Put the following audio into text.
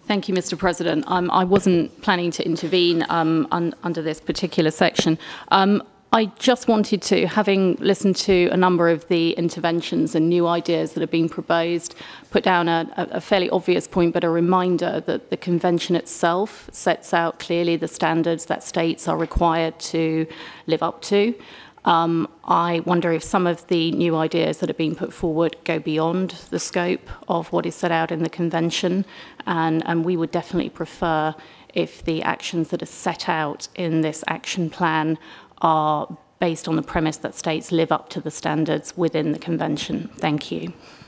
Thank you, Mr. President. I wasn't planning to intervene under this particular section. I just wanted to, having listened to a number of the interventions and new ideas that have been proposed, put down a fairly obvious point, but a reminder that the Convention itself sets out clearly the standards that states are required to live up to. I wonder if some of the new ideas that have been put forward go beyond the scope of what is set out in the Convention, and we would definitely prefer if the actions that are set out in this action plan are based on the premise that states live up to the standards within the Convention. Thank you.